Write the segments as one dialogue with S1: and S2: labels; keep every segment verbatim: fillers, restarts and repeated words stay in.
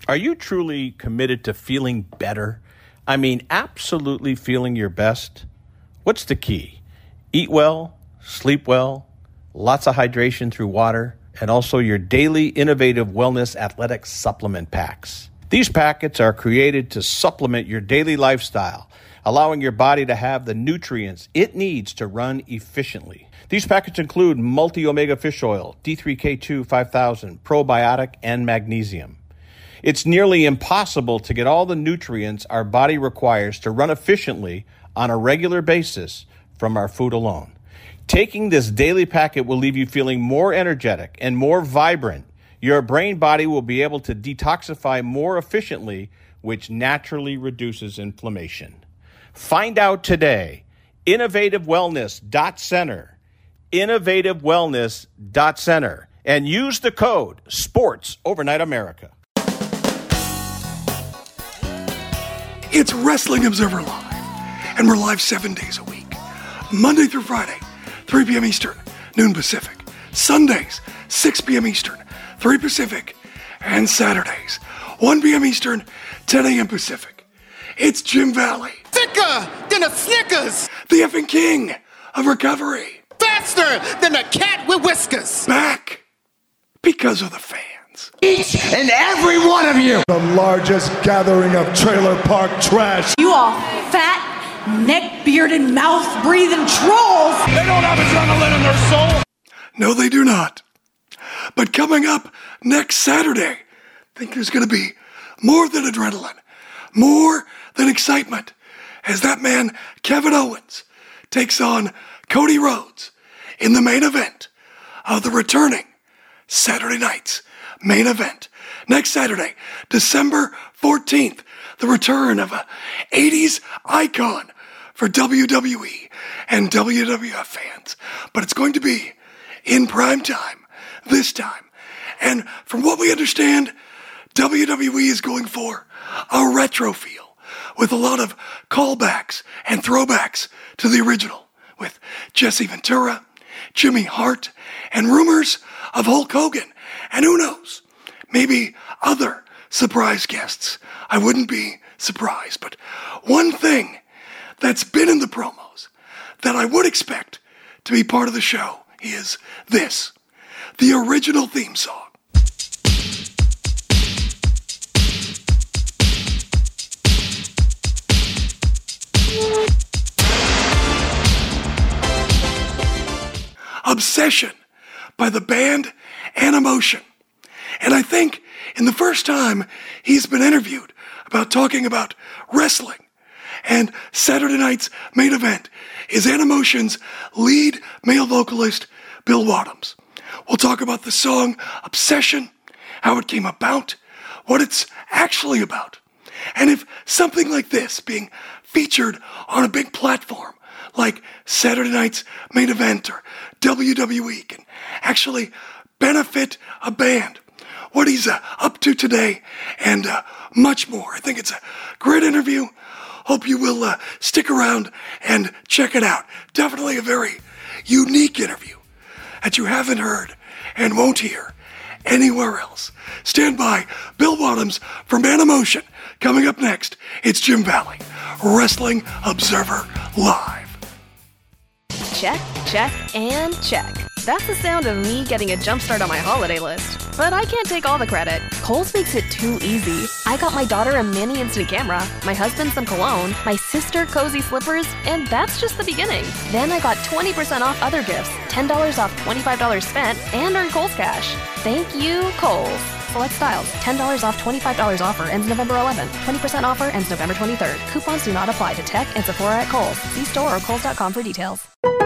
S1: Are you truly committed to feeling better? I mean, absolutely feeling your best? What's the key? Eat well, sleep well, lots of hydration through water, and also your daily innovative wellness athletic supplement packs. These packets are created to supplement your daily lifestyle, allowing your body to have the nutrients it needs to run efficiently. These packets include multi-omega fish oil, D three K two five thousand, probiotic, and magnesium. It's nearly impossible to get all the nutrients our body requires to run efficiently on a regular basis from our food alone. Taking this daily packet will leave you feeling more energetic and more vibrant. Your brain body will be able to detoxify more efficiently, which naturally reduces inflammation. Find out today. innovative wellness dot center. innovative wellness dot center. And use the code SPORTS Overnight America.
S2: It's Wrestling Observer Live, and we're live seven days a week. Monday through Friday, three p.m. Eastern, noon Pacific. Sundays, six p.m. Eastern, three Pacific. And Saturdays, one p.m. Eastern, ten a.m. Pacific. It's Jim Valley.
S3: Thicker than a Snickers.
S2: The effing king of recovery.
S3: Faster than a cat with whiskers.
S2: Back because of the fans.
S3: Each and every one of you.
S4: The largest gathering of trailer park trash.
S5: You all fat, neck-bearded, mouth-breathing trolls.
S3: They don't have adrenaline in their soul.
S2: No, they do not. But coming up next Saturday, I think there's going to be more than adrenaline, more than excitement, as that man, Kevin Owens, takes on Cody Rhodes in the main event of the returning Saturday night's main event. Next Saturday, December fourteenth, the return of a eighties icon for W W E and W W F fans. But it's going to be in prime time this time. And from what we understand, W W E is going for a retro feel with a lot of callbacks and throwbacks to the original, with Jesse Ventura, Jimmy Hart, and rumors of Hulk Hogan. And who knows, maybe other surprise guests. I wouldn't be surprised. But one thing that's been in the promos that I would expect to be part of the show is this, the original theme song. Obsession by the band Animotion. And I think in the first time he's been interviewed about talking about wrestling, and Saturday night's main event is Animotion's lead male vocalist, Bill Wadhams. We'll talk about the song Obsession, how it came about, what it's actually about, and if something like this being featured on a big platform like Saturday night's main event or W W E can actually benefit a band, what he's uh, up to today, and uh, much more. I think it's a great interview. Hope you will uh, stick around and check it out. Definitely a very unique interview that you haven't heard and won't hear anywhere else. Stand by. Bill Wadhams from Animotion. Coming up next, it's Jim Valley, Wrestling Observer Live.
S6: Check, check, and check. That's the sound of me getting a jump start on my holiday list. But I can't take all the credit. Kohl's makes it too easy. I got my daughter a mini instant camera, my husband some cologne, my sister cozy slippers, and that's just the beginning. Then I got twenty percent off other gifts, ten dollars off twenty-five dollars spent, and earned Kohl's cash. Thank you, Kohl's. Select styles, ten dollars off twenty-five dollars offer, ends November eleventh. twenty percent offer, ends November twenty-third. Coupons do not apply to tech and Sephora at Kohl's. See store or kohls dot com for details.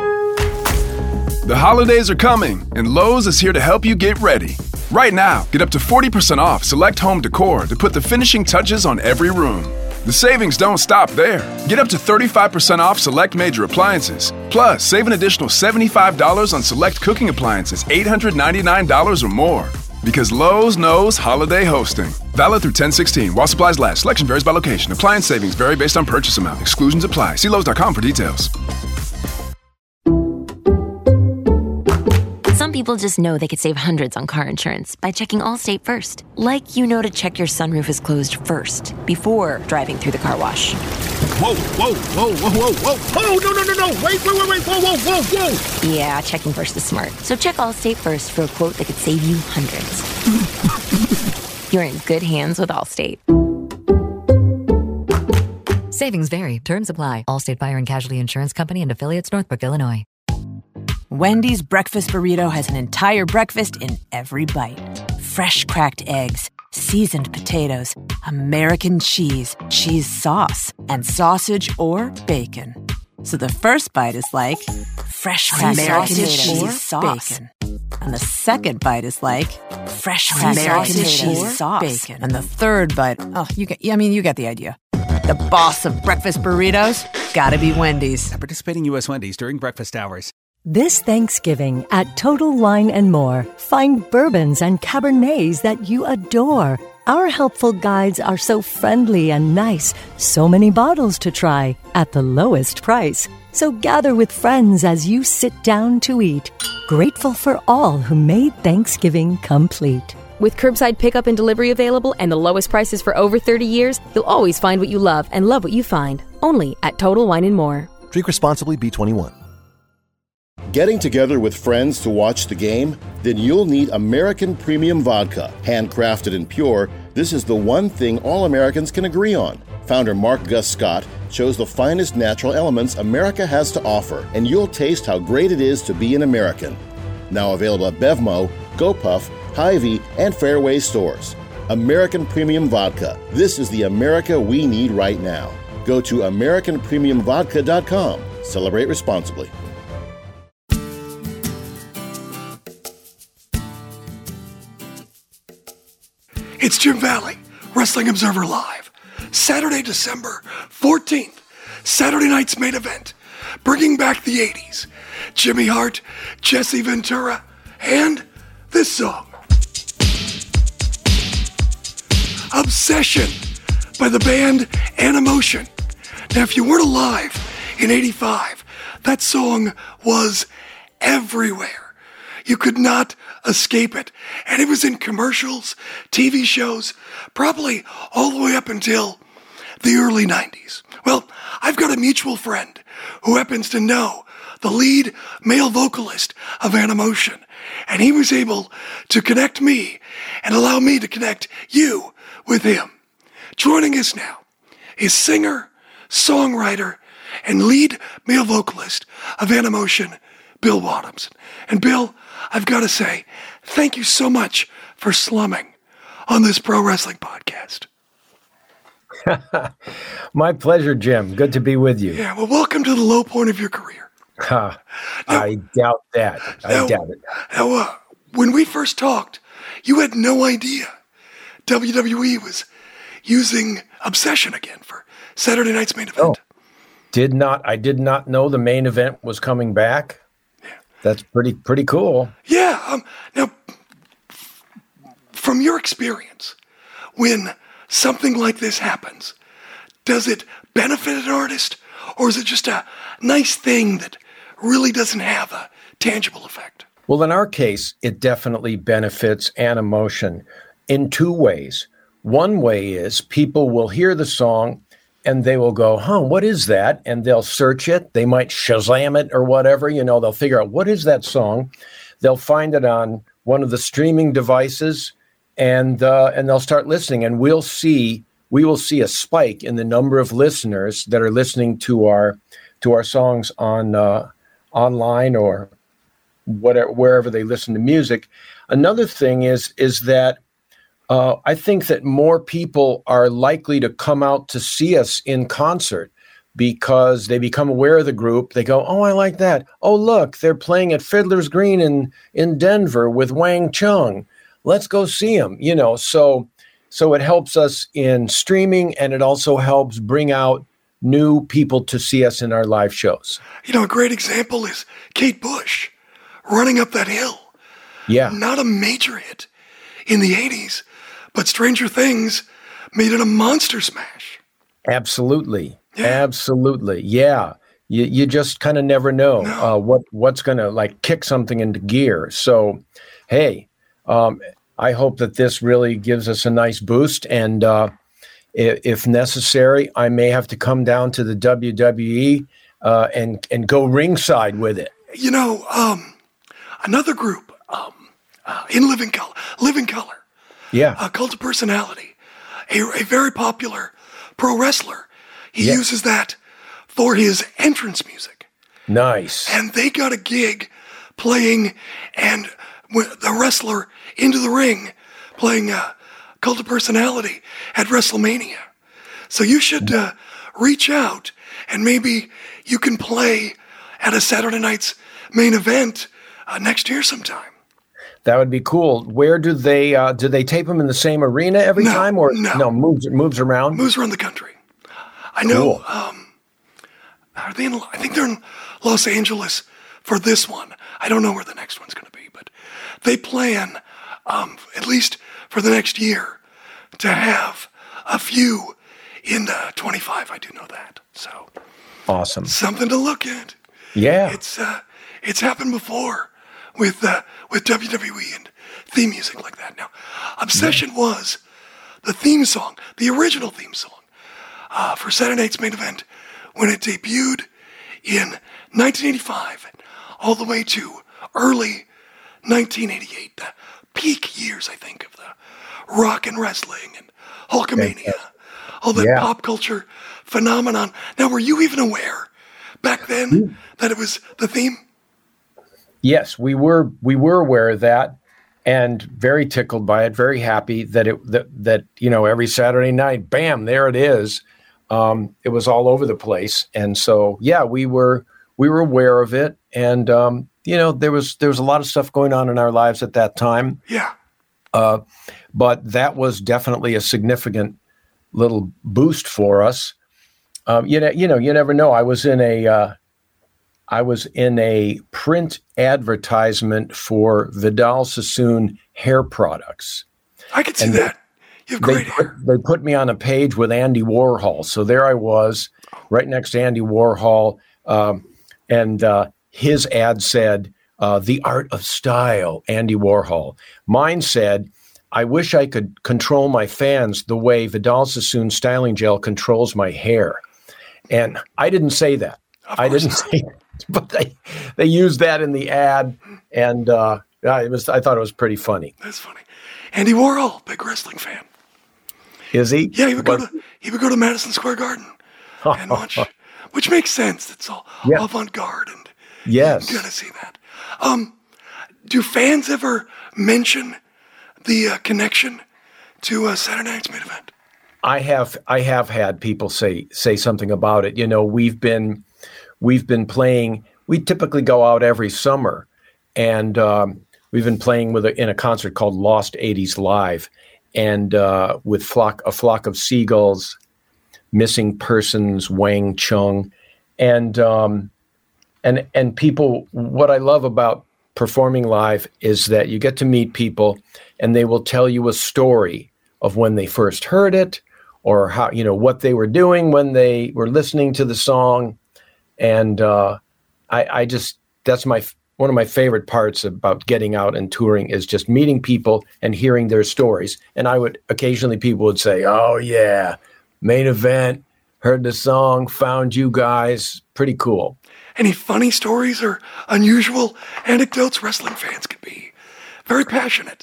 S7: The holidays are coming, and Lowe's is here to help you get ready. Right now, get up to forty percent off select home decor to put the finishing touches on every room. The savings don't stop there. Get up to thirty-five percent off select major appliances. Plus, save an additional seventy-five dollars on select cooking appliances, eight hundred ninety-nine dollars or more. Because Lowe's knows holiday hosting. Valid through ten sixteen. While supplies last. Selection varies by location. Appliance savings vary based on purchase amount. Exclusions apply. See Lowe's dot com for details.
S8: Some people just know they could save hundreds on car insurance by checking Allstate first. Like you know to check your sunroof is closed first before driving through the car wash.
S3: Whoa, whoa, whoa, whoa, whoa, whoa, whoa, no, no, no, no, wait, wait, wait, wait, whoa, whoa, whoa, whoa.
S8: Yeah, checking first is smart. So check Allstate first for a quote that could save you hundreds. You're in good hands with Allstate.
S9: Savings vary. Terms apply. Allstate Fire and Casualty Insurance Company and Affiliates, Northbrook, Illinois.
S10: Wendy's breakfast burrito has an entire breakfast in every bite. Fresh cracked eggs, seasoned potatoes, American cheese, cheese sauce, and sausage or bacon. So the first bite is like fresh cracked American cheese sauce. Bacon. And the second bite is like fresh American cheese sauce. Bacon. And the third bite, oh, you get, I mean, you get the idea. The boss of breakfast burritos, gotta be Wendy's.
S11: At participating U S Wendy's during breakfast hours.
S12: This Thanksgiving at Total Wine and More, find bourbons and Cabernets that you adore. Our helpful guides are so friendly and nice. So many bottles to try at the lowest price. So gather with friends as you sit down to eat. Grateful for all who made Thanksgiving complete.
S13: With curbside pickup and delivery available and the lowest prices for over thirty years, you'll always find what you love and love what you find. Only at Total Wine and More.
S14: Drink responsibly. B twenty-one.
S15: Getting together with friends to watch the game? Then you'll need American Premium Vodka. Handcrafted and pure, this is the one thing all Americans can agree on. Founder Mark Gus Scott chose the finest natural elements America has to offer, and you'll taste how great it is to be an American. Now available at Bevmo, GoPuff, Hy-Vee, and Fairway stores. American Premium Vodka. This is the America we need right now. Go to American Premium Vodka dot com. Celebrate responsibly.
S2: It's Jim Valley, Wrestling Observer Live. Saturday, December fourteenth, Saturday night's main event, bringing back the eighties. Jimmy Hart, Jesse Ventura, and this song. Obsession by the band Animotion. Now, if you weren't alive in eighty-five, that song was everywhere. You could not escape it. And it was in commercials, T V shows, probably all the way up until the early nineties. Well, I've got a mutual friend who happens to know the lead male vocalist of Animotion, and he was able to connect me and allow me to connect you with him. Joining us now is singer, songwriter, and lead male vocalist of Animotion, Bill Wadhams. And Bill, I've got to say, thank you so much for slumming on this pro wrestling podcast.
S16: My pleasure, Jim. Good to be with you.
S2: Yeah, well, welcome to the low point of your career.
S16: Huh, now, I doubt that. I
S2: now,
S16: doubt it.
S2: Now, uh, when we first talked, you had no idea W W E was using Obsession again for Saturday night's main event.
S16: Oh, did not. I did not know the main event was coming back. Yeah. That's pretty pretty cool.
S2: Yeah. Um, now, from your experience, when something like this happens, does it benefit an artist, or is it just a nice thing that really doesn't have a tangible effect?
S16: Well, in our case, it definitely benefits Animotion in two ways. One way is people will hear the song and they will go, huh, what is that? And they'll search it. They might Shazam it or whatever. You know, they'll figure out what is that song. They'll find it on one of the streaming devices, and uh, and they'll start listening. And we'll see we will see a spike in the number of listeners that are listening to our to our songs on uh, online or whatever, wherever they listen to music. Another thing is is that uh, I think that more people are likely to come out to see us in concert because they become aware of the group. They go, oh, I like that. Oh, look, they're playing at Fiddler's Green in, in Denver with Wang Chung. Let's go see them. You know, so so it helps us in streaming, and it also helps bring out new people to see us in our live shows.
S2: You know, a great example is Kate Bush, Running Up That Hill.
S16: Yeah.
S2: Not a major hit in the eighties, but Stranger Things made it a monster smash.
S16: Absolutely. Yeah. Absolutely. Yeah. you, you just kind of never know uh, what what's going to like kick something into gear. So, hey, um, I hope that this really gives us a nice boost. And uh, if, if necessary, I may have to come down to the W W E uh, and and go ringside with it.
S2: You know, um, another group um, uh, in Living Color, Living Color,
S16: yeah,
S2: uh, Cult of Personality, a, a very popular pro wrestler. He
S16: yeah.
S2: uses that for his entrance music.
S16: Nice.
S2: And they got a gig playing and with the wrestler into the ring playing uh, Cult of Personality at WrestleMania. So you should uh, reach out and maybe you can play at a Saturday night's main event uh, next year sometime.
S16: That would be cool. Where do they uh, do they tape them in the same arena every
S2: no,
S16: time, or
S2: no,
S16: no moves moves around?
S2: Moves around the country. I know. Cool. Um, are they in? I think they're in Los Angeles for this one. I don't know where the next one's going to be, but they plan, um, at least for the next year, to have a few in uh, twenty-five. I do know that. So
S16: awesome.
S2: Something to look at.
S16: Yeah,
S2: it's uh, it's happened before with uh, with W W E and theme music like that. Now, Obsession yeah. was the theme song, the original theme song uh, for Saturday Night's Main Event when it debuted in nineteen eighty-five, all the way to early nineteen eighty-eight, the peak years, I think, of the rock and wrestling and Hulkamania, all that
S16: yeah.
S2: pop culture phenomenon. Now, were you even aware back then mm. that it was the theme?
S16: Yes, we were we were aware of that, and very tickled by it, very happy that it that, that you know, every Saturday night, bam, there it is. Um, it was all over the place. And so, yeah, we were we were aware of it. And, um, you know, there was there was a lot of stuff going on in our lives at that time.
S2: Yeah.
S16: Uh, but that was definitely a significant little boost for us. Um, you know, you know, you never know. I was in a uh, I was in a print advertisement for Vidal Sassoon hair products.
S2: I could see
S16: and
S2: that. You have great
S16: they
S2: hair.
S16: Put, they put me on a page with Andy Warhol. So there I was, right next to Andy Warhol. Um, and uh, his ad said, uh, The Art of Style, Andy Warhol. Mine said, I wish I could control my fans the way Vidal Sassoon styling gel controls my hair. And I didn't say that. I didn't not. say that. But they, they used that in the ad. And uh, it was I thought it was pretty funny.
S2: That's funny. Andy Warhol, big wrestling fan.
S16: Is he?
S2: Yeah, he would go to he would go to Madison Square Garden and watch, which makes sense. It's all
S16: yeah.
S2: avant-garde, and
S16: yes,
S2: you're gonna see that. Um, do fans ever mention the uh, connection to uh, Saturday Night's Main Event?
S16: I have I have had people say say something about it. You know, we've been we've been playing. We typically go out every summer, and um, we've been playing with a, in a concert called Lost eighties Live. And uh, with flock, a flock of seagulls, missing persons, Wang Chung, and um, and and people. What I love about performing live is that you get to meet people, and they will tell you a story of when they first heard it, or how you know what they were doing when they were listening to the song, and uh, I, I just that's my. One of my favorite parts about getting out and touring is just meeting people and hearing their stories. And I would occasionally people would say, oh yeah, Main Event, heard the song, found you guys, pretty cool.
S2: Any funny stories or unusual anecdotes? Wrestling fans can be very passionate.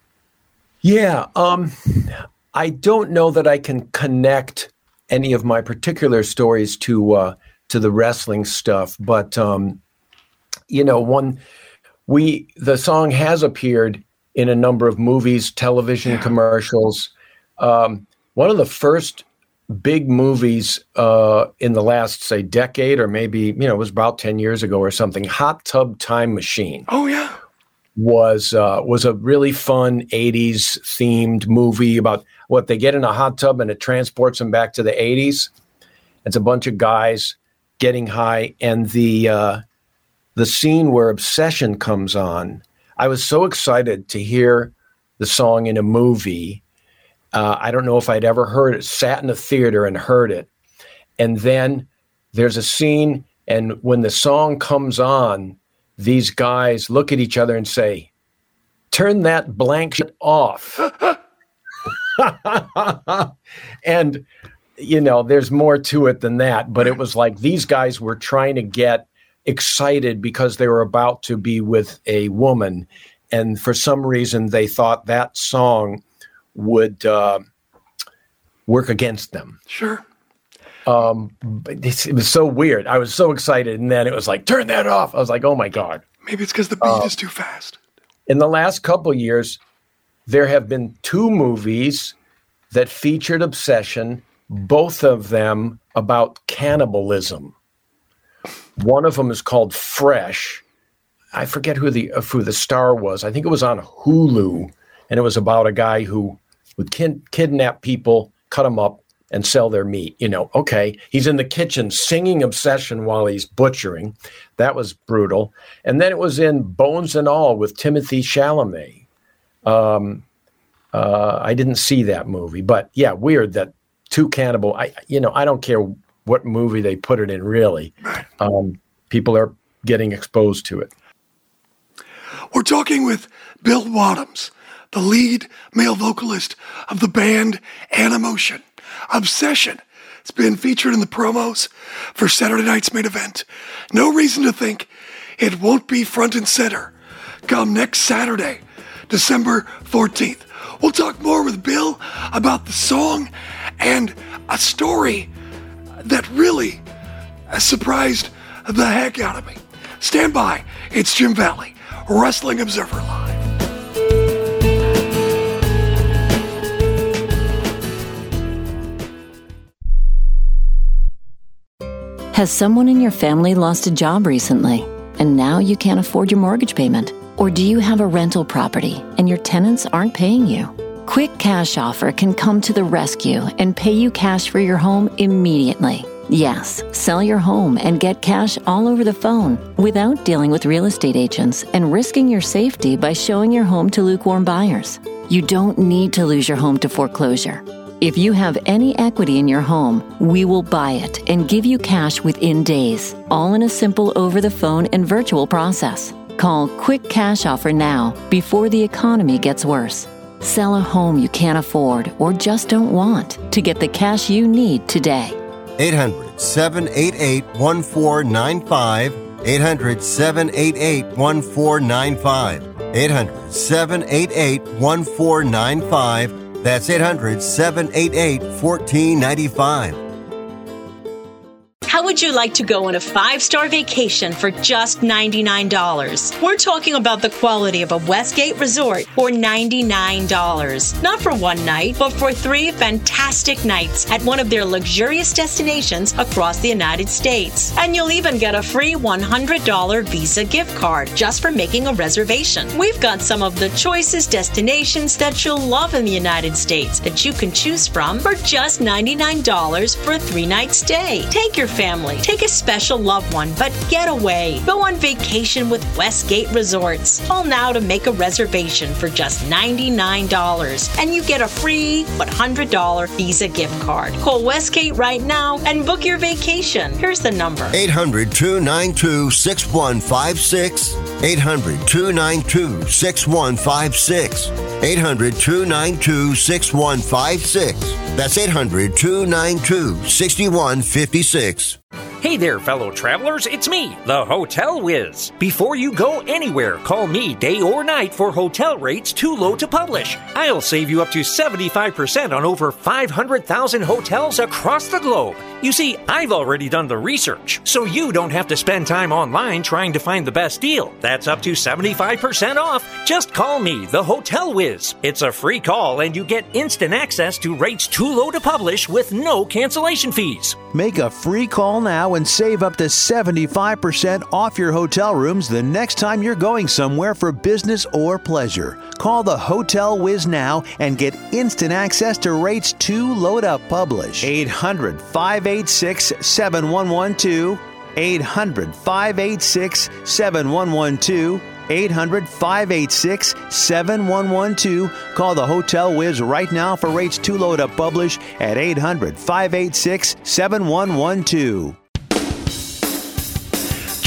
S16: Yeah. Um, I don't know that I can connect any of my particular stories to, uh, to the wrestling stuff, but, um, you know, one, we, the song has appeared in a number of movies, television yeah. commercials. Um, one of the first big movies uh, in the last, say, decade, or maybe, you know, it was about ten years ago or something, Hot Tub Time Machine.
S2: Oh, yeah.
S16: Was, uh, was a really fun eighties themed movie about what they get in a hot tub and it transports them back to the eighties. It's a bunch of guys getting high, and the, uh, the scene where Obsession comes on, I was so excited to hear the song in a movie. Uh, I don't know if I'd ever heard it, sat in a theater and heard it. And then there's a scene And when the song comes on, these guys look at each other and say, turn that blank shit off. And, you know, there's more to it than that. But it was like these guys were trying to get excited because they were about to be with a woman. And for some reason, they thought that song would uh, work against them.
S2: Sure.
S16: Um, but it was so weird. I was so excited. And then it was like, turn that off. I was like, oh, my God.
S2: Maybe it's because the beat uh, is too fast.
S16: In the last couple years, there have been two movies that featured obsession, both of them about cannibalism. One of them is called Fresh. I forget who the who the star was. I think it was on Hulu, and it was about a guy who would kin- kidnap people, cut them up, and sell their meat. You know, okay, he's in the kitchen singing Obsession while he's butchering. That was brutal. And then it was in Bones and All with Timothée Chalamet. Um, uh, I didn't see that movie, but yeah, weird that two cannibal. I you know I don't care what movie they put it in. Really, um, people are getting exposed to it.
S2: We're talking with Bill Wadhams, the lead male vocalist of the band Animotion. Obsession. It's been featured in the promos for Saturday night's main event. No reason to think it won't be front and center come next Saturday, December fourteenth. We'll talk more with Bill about the song and a story that really surprised the heck out of me. Stand by. It's Jim Valley, Wrestling Observer Live.
S17: Has someone in your family lost a job recently, and now you can't afford your mortgage payment? Or do you have a rental property and your tenants aren't paying you? Quick Cash Offer can come to the rescue and pay you cash for your home immediately. Yes, sell your home and get cash all over the phone without dealing with real estate agents and risking your safety by showing your home to lukewarm buyers. You don't need to lose your home to foreclosure. If you have any equity in your home, we will buy it and give you cash within days, all in a simple over-the-phone and virtual process. Call Quick Cash Offer now before the economy gets worse. Sell a home you can't afford or just don't want to get the cash you need today.
S18: eight hundred, seven eight eight, one four nine five. eight hundred, seven eight eight, one four nine five. eight hundred, seven eight eight, one four nine five. That's eight hundred, seven eight eight, one four nine five.
S19: How would you like to go on a five-star vacation for just ninety-nine dollars? We're talking about the quality of a Westgate resort for ninety-nine dollars. Not for one night, but for three fantastic nights at one of their luxurious destinations across the United States. And you'll even get a free one hundred dollars Visa gift card just for making a reservation. We've got some of the choicest destinations that you'll love in the United States that you can choose from for just ninety-nine dollars for a three-night stay. Take your family, take a special loved one, but get away. Go on vacation with Westgate Resorts. Call now to make a reservation for just ninety-nine dollars, and you get a free one hundred dollars Visa gift card. Call Westgate right now and book your vacation. Here's the number.
S18: eight hundred, two nine two, six one five six. eight hundred, two nine two, six one five six. eight hundred, two nine two, six one five six. That's eight hundred, two nine two, six one five six.
S20: Hey there, fellow travelers, it's me, the Hotel Whiz. Before you go anywhere, call me day or night for hotel rates too low to publish. I'll save you up to seventy-five percent on over five hundred thousand hotels across the globe. You see, I've already done the research, so you don't have to spend time online trying to find the best deal. That's up to seventy-five percent off. Just call me, the Hotel Whiz. It's a free call and you get instant access to rates too low to publish with no cancellation fees.
S21: Make a free call now and save up to seventy-five percent off your hotel rooms the next time you're going somewhere for business or pleasure. Call the Hotel Whiz now and get instant access to rates too low to publish. eight hundred, five eight six, seven one one two. eight hundred, five eight six, seven one one two. eight hundred, five eight six, seven one one two. Call the Hotel Whiz right now for rates too low to publish at eight hundred, five eight six, seven one one two.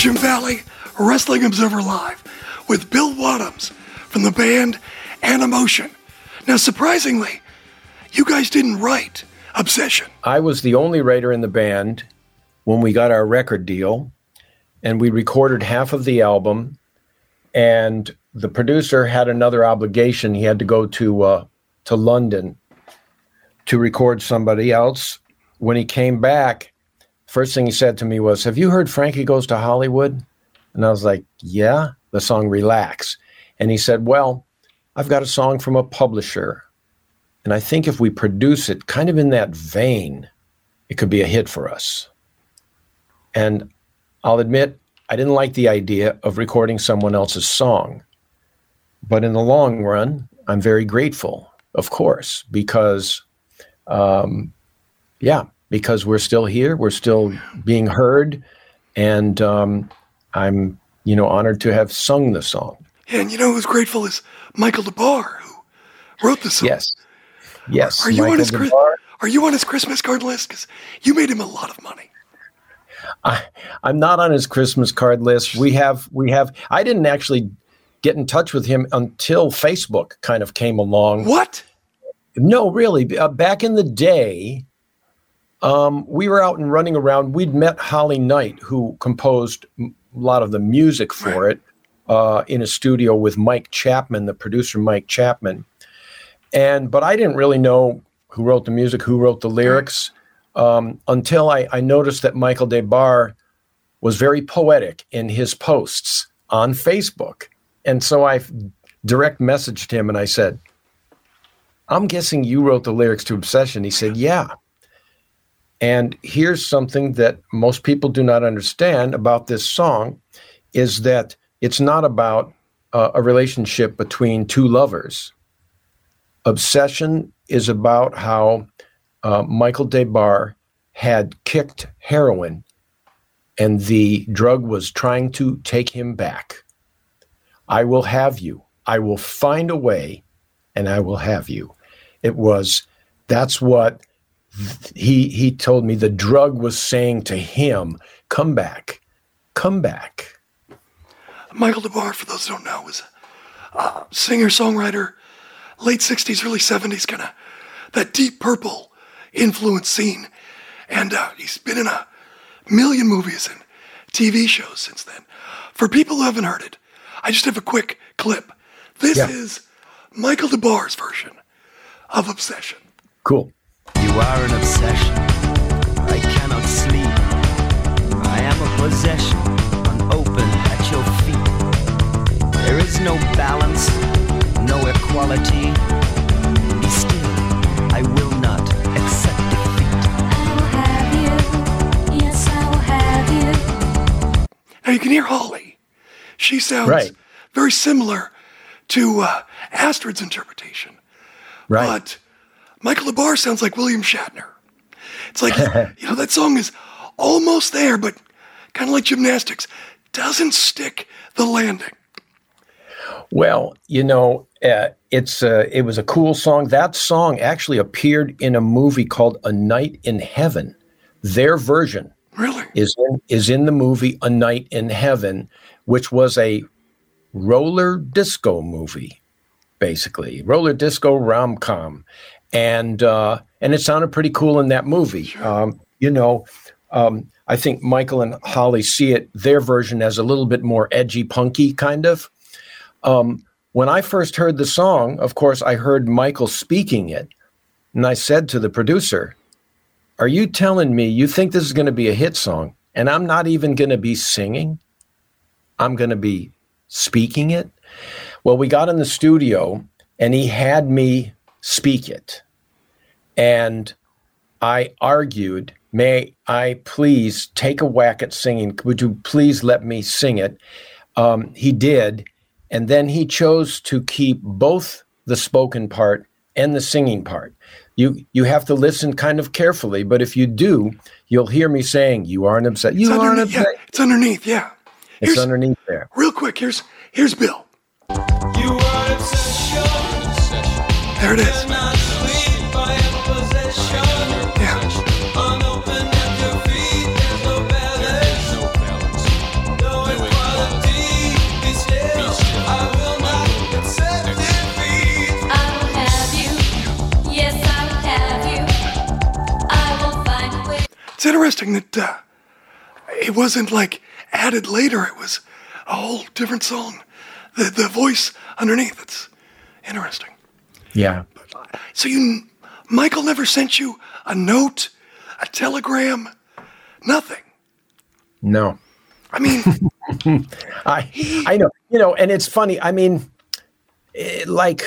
S2: Jim Valley, Wrestling Observer Live, with Bill Wadhams from the band Animotion. Now, surprisingly, you guys didn't write Obsession.
S16: I was the only writer in the band when we got our record deal, and we recorded half of the album, and the producer had another obligation. He had to go to uh, to London to record somebody else. When he came back, first thing he said to me was, "Have you heard Frankie Goes to Hollywood?" And I was like, "Yeah," the song Relax. And he said, "Well, I've got a song from a publisher, and I think if we produce it kind of in that vein, it could be a hit for us." And I'll admit, I didn't like the idea of recording someone else's song. But in the long run, I'm very grateful, of course, because, um, yeah, because we're still here, we're still being heard, and um, I'm, you know, honored to have sung the song.
S2: Yeah, and you know who's grateful is Michael DeBar, who wrote the song.
S16: Yes, yes.
S2: Are you
S16: Michael
S2: on his
S16: DeBar.
S2: Are you on his Christmas card list? Because you made him a lot of money.
S16: I, I'm not on his Christmas card list. We have, we have. I didn't actually get in touch with him until Facebook kind of came along.
S2: What?
S16: No, really. Uh, back in the day, um, we were out and running around. We'd met Holly Knight, who composed a lot of the music for right. it, uh, in a studio with Mike Chapman, the producer Mike Chapman. And but I didn't really know who wrote the music, who wrote the lyrics. Um, until I, I noticed that Michael DeBar was very poetic in his posts on Facebook. And so I direct messaged him and I said, "I'm guessing you wrote the lyrics to Obsession." He said, "Yeah." And here's something that most people do not understand about this song is that it's not about uh, a relationship between two lovers. Obsession is about how Uh, Michael DeBar had kicked heroin and the drug was trying to take him back. I will have you. I will find a way and I will have you. It was, that's what th- he, he told me the drug was saying to him, come back, come back.
S2: Michael DeBar, for those who don't know, was a singer-songwriter, late sixties, early seventies, kind of that Deep Purple influence scene. And uh, he's been in a million movies and T V shows since then. For people who haven't heard it, I just have a quick clip. This yeah. is Michael DeBar's version of Obsession.
S16: Cool.
S1: You are an obsession. I cannot sleep. I am a possession, unopened at your feet. There is no balance, no equality. Be still, I will not accept defeat. I will have
S2: you. Yes, I will have you. Now you can hear Holly. She sounds right. very similar to uh, Astrid's interpretation.
S16: Right.
S2: But Michael DeBar sounds like William Shatner. It's like, you know, that song is almost there, but kind of like gymnastics, doesn't stick the landing.
S16: Well, you know, uh, it's uh, it was a cool song. That song actually appeared in a movie called A Night in Heaven. Their version
S2: really
S16: is in, is in the movie A Night in Heaven, which was a roller disco movie, basically roller disco rom-com, and uh, and it sounded pretty cool in that movie. Sure. Um, you know, um, I think Michael and Holly see it their version as a little bit more edgy, punky kind of. Um, when I first heard the song, of course, I heard Michael speaking it, and I said to the producer, "Are you telling me you think this is going to be a hit song, and I'm not even going to be singing? I'm going to be speaking it?" Well, we got in the studio, and he had me speak it, and I argued, "May I please take a whack at singing? Would you please let me sing it?" Um, he did. And then he chose to keep both the spoken part and the singing part. You you have to listen kind of carefully, but if you do, you'll hear me saying, "You aren't upset. You aren't upset."
S2: Yeah, it's underneath, yeah.
S16: It's here's, underneath there.
S2: Real quick, here's here's Bill. You are obsession. There it is. Yeah. it's interesting that uh, it wasn't like added later. It was a whole different song. The the voice underneath. It's interesting.
S16: Yeah.
S2: So you, Michael never sent you a note, a telegram, nothing.
S16: No.
S2: I mean,
S16: I I know, you know, and it's funny. I mean, it, like,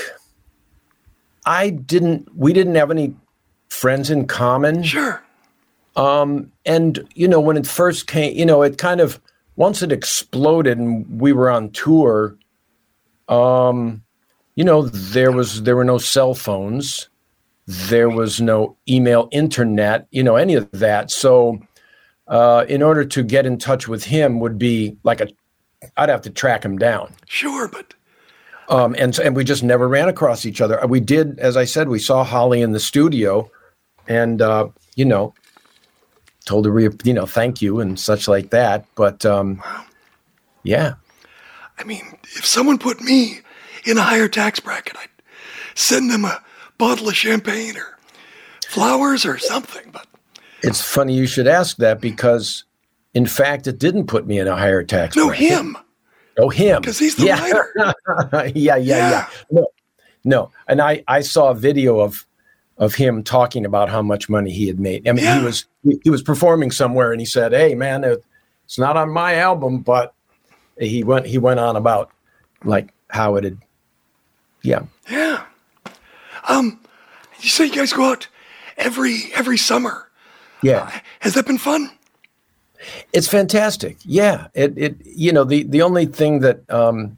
S16: I didn't. We didn't have any friends in common.
S2: Sure.
S16: Um, and you know, when it first came, you know, it kind of once it exploded and we were on tour. Um, you know, there was there were no cell phones, there was no email, internet, you know, any of that. So. Uh, in order to get in touch with him would be like a, I'd have to track him down.
S2: Sure, but.
S16: Um, and and we just never ran across each other. We did, as I said, we saw Holly in the studio, and uh, you know, told her, you know, thank you and such like that. But um, yeah.
S2: I mean, if someone put me in a higher tax bracket, I'd send them a bottle of champagne or flowers or something, but.
S16: It's funny you should ask that because, in fact, it didn't put me in a higher tax
S2: no,
S16: bracket.
S2: him.
S16: Oh, him.
S2: Because he's the
S16: yeah.
S2: writer.
S16: yeah, yeah, yeah, yeah. No, no. And I, I saw a video of of him talking about how much money he had made. I mean,
S2: yeah.
S16: he was he, he was performing somewhere, and he said, "Hey, man, it's not on my album," but he went he went on about like how it had. Yeah.
S2: Yeah. Um, you say you guys go out every every summer.
S16: Yeah.
S2: Uh, has that been fun?
S16: It's fantastic. Yeah. It, it, you know, the, the only thing that, um,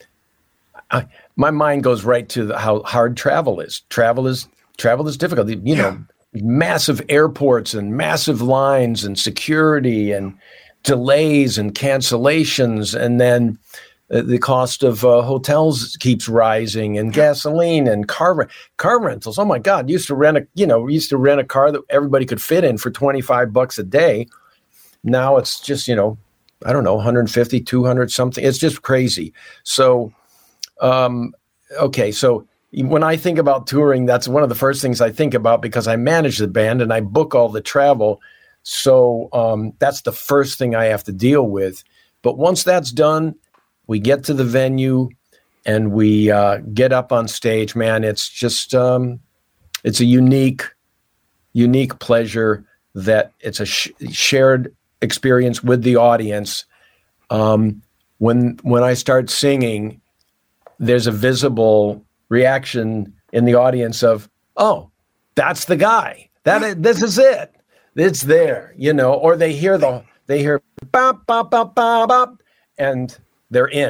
S16: I, my mind goes right to the, how hard travel is. Travel is, travel is difficult. You
S2: yeah.
S16: know, massive airports and massive lines and security and delays and cancellations. And then uh, the cost of uh, hotels keeps rising and gasoline and car car rentals. Oh my God! Used to rent a you know used to rent a car that everybody could fit in for twenty-five bucks a day. Now it's just you know I don't know one hundred fifty, two hundred something. It's just crazy. So, um, okay, so when I think about touring, that's one of the first things I think about because I manage the band and I book all the travel. So um, that's the first thing I have to deal with. But once that's done. We get to the venue and we uh, get up on stage, man. It's just, um, it's a unique, unique pleasure that it's a sh- shared experience with the audience. Um, when, when I start singing, there's a visible reaction in the audience of, oh, that's the guy. That is, this is it. It's there, you know, or they hear the, they hear bop, bop, bop, bop, bop, and they're in,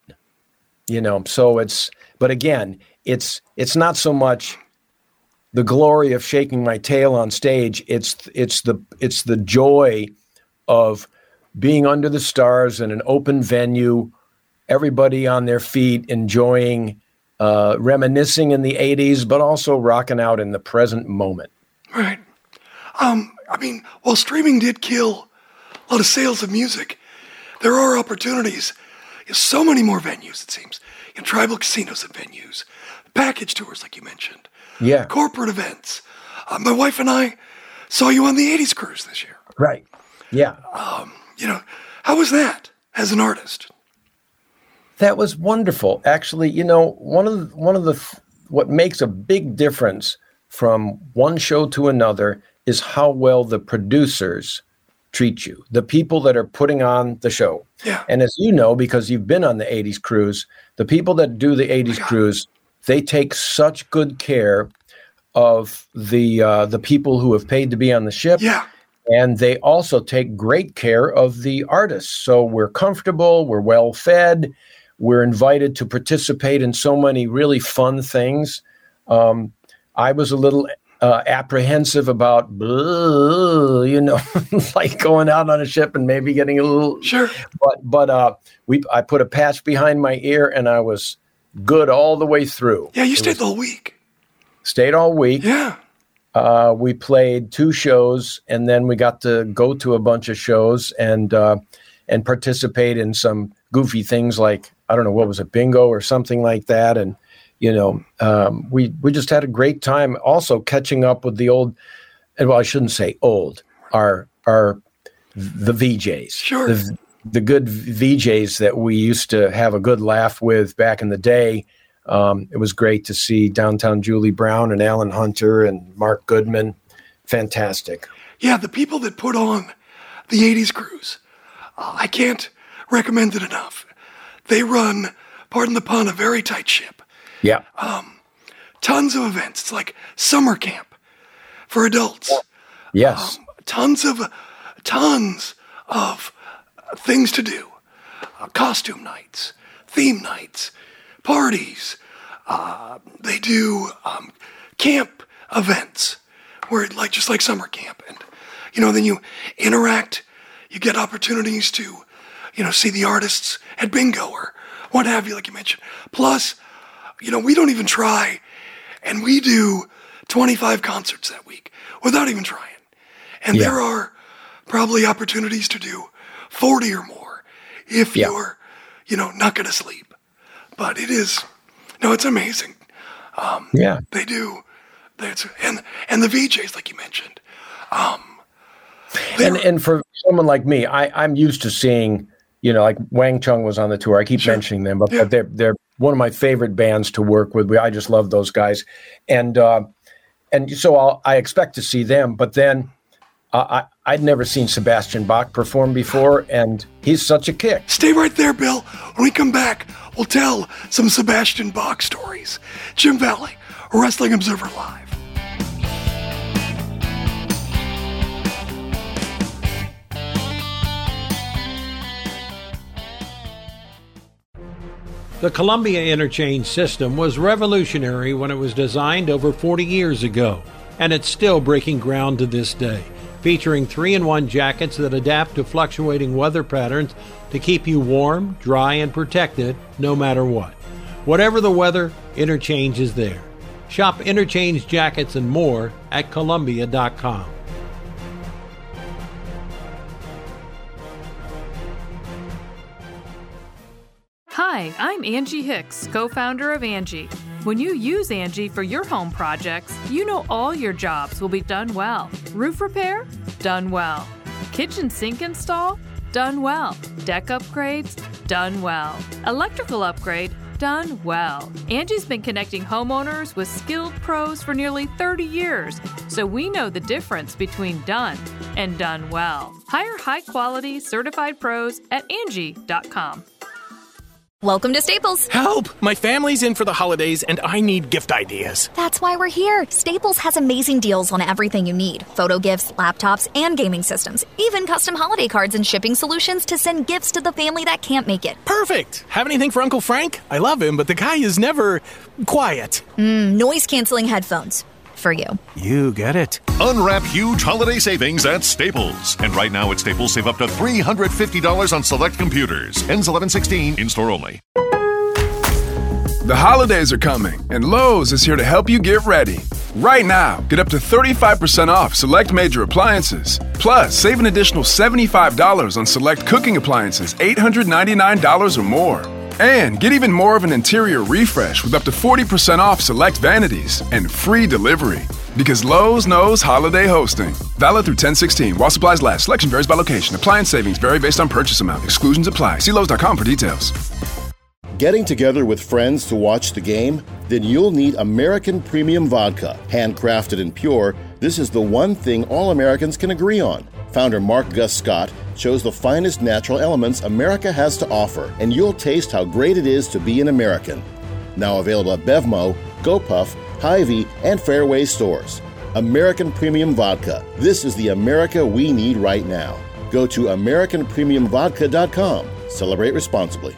S16: you know, so it's, but again, it's, it's not so much the glory of shaking my tail on stage. It's, it's the, it's the joy of being under the stars in an open venue, everybody on their feet, enjoying, uh, reminiscing in the eighties, but also rocking out in the present moment.
S2: Right. Um, I mean, while streaming did kill a lot of sales of music, there are opportunities. So many more venues, it seems. You know, tribal casinos and venues, package tours, like you mentioned.
S16: Yeah.
S2: Corporate events. Uh, my wife and I saw you on the eighties cruise this year.
S16: Right. Yeah.
S2: Um, you know, how was that as an artist?
S16: That was wonderful. Actually, you know, one of the, one of the what makes a big difference from one show to another is how well the producers treat you, the people that are putting on the show.
S2: Yeah.
S16: And as you know, because you've been on the eighties cruise, the people that do the eighties oh cruise, they take such good care of the uh, the people who have paid to be on the ship.
S2: Yeah.
S16: And they also take great care of the artists. So we're comfortable, we're well fed, we're invited to participate in so many really fun things. Um, I was a little Uh, apprehensive about, blah, you know, like going out on a ship and maybe getting a little.
S2: Sure.
S16: But but uh, we I put a patch behind my ear and I was good all the way through.
S2: Yeah, you
S16: it
S2: stayed
S16: was,
S2: the whole week.
S16: Stayed all week.
S2: Yeah.
S16: Uh, we played two shows and then we got to go to a bunch of shows and uh, and participate in some goofy things like, I don't know, what was it, bingo or something like that. And You know, um, we we just had a great time. Also catching up with the old, and well, I shouldn't say old, our are the V Js.
S2: Sure.
S16: The, the good V Js that we used to have a good laugh with back in the day. Um, it was great to see Downtown Julie Brown and Alan Hunter and Mark Goodman. Fantastic.
S2: Yeah, the people that put on the eighties cruise, uh, I can't recommend it enough. They run, pardon the pun, a very tight ship.
S16: Yeah.
S2: Um, tons of events. It's like summer camp for adults.
S16: Yes.
S2: Um, tons of, tons of things to do. Uh, costume nights, theme nights, parties. Uh, they do um, camp events where, like, just like summer camp, and you know, then you interact. You get opportunities to, you know, see the artists at bingo or what have you, like you mentioned. Plus, you know, we don't even try, and we do twenty-five concerts that week without even trying. And
S16: Yeah.
S2: there are probably opportunities to do forty or more if
S16: Yeah.
S2: you're, you know, not going to sleep. But it is, no, it's amazing. Um,
S16: Yeah.
S2: They do. That's, and, and the V Js, like you mentioned. Um,
S16: And and for someone like me, I, I'm used to seeing, you know, like Wang Chung was on the tour. I keep mentioning them, but, but they're they're one of my favorite bands to work with. We, I just love those guys, and uh, and so I'll, I expect to see them. But then uh, I I'd never seen Sebastian Bach perform before, and he's such a kick.
S2: Stay right there, Bill. When we come back, we'll tell some Sebastian Bach stories. Jim Valley, Wrestling Observer Live.
S4: The Columbia Interchange system was revolutionary when it was designed over forty years ago, and it's still breaking ground to this day, featuring three in one jackets that adapt to fluctuating weather patterns to keep you warm, dry, and protected no matter what. Whatever the weather, Interchange is there. Shop Interchange jackets and more at Columbia dot com.
S22: Hi, I'm Angie Hicks, co-founder of Angie. When you use Angie for your home projects, you know all your jobs will be done well. Roof repair? Done well. Kitchen sink install? Done well. Deck upgrades? Done well. Electrical upgrade? Done well. Angie's been connecting homeowners with skilled pros for nearly thirty years, so we know the difference between done and done well. Hire high-quality, certified pros at Angie dot com.
S23: Welcome to Staples.
S3: Help! My family's in for the holidays and I need gift ideas.
S23: That's why we're here. Staples has amazing deals on everything you need. Photo gifts, laptops, and gaming systems. Even custom holiday cards and shipping solutions to send gifts to the family that can't make it.
S3: Perfect! Have anything for Uncle Frank? I love him, but the guy is never quiet.
S23: Mm, noise-canceling headphones. For you.
S3: You get it.
S24: Unwrap huge holiday savings at Staples. And right now at Staples, save up to three hundred fifty dollars on select computers. Ends eleven sixteen, in-store only.
S7: The holidays are coming, and Lowe's is here to help you get ready. Right now, get up to thirty-five percent off select major appliances. Plus, save an additional seventy-five dollars on select cooking appliances, eight hundred ninety-nine dollars or more. And get even more of an interior refresh with up to forty percent off select vanities and free delivery. Because Lowe's knows holiday hosting. Valid through ten sixteen. While supplies last. Selection varies by location. Appliance savings vary based on purchase amount. Exclusions apply. See Lowe's dot com for details.
S15: Getting together with friends to watch the game? Then you'll need American Premium Vodka. Handcrafted and pure, this is the one thing all Americans can agree on. Founder Mark Gus Scott chose the finest natural elements America has to offer, and you'll taste how great it is to be an American. Now available at Bevmo, GoPuff, Hy-Vee, and Fairway stores. American Premium Vodka. This is the America we need right now. Go to American Premium Vodka dot com. Celebrate responsibly.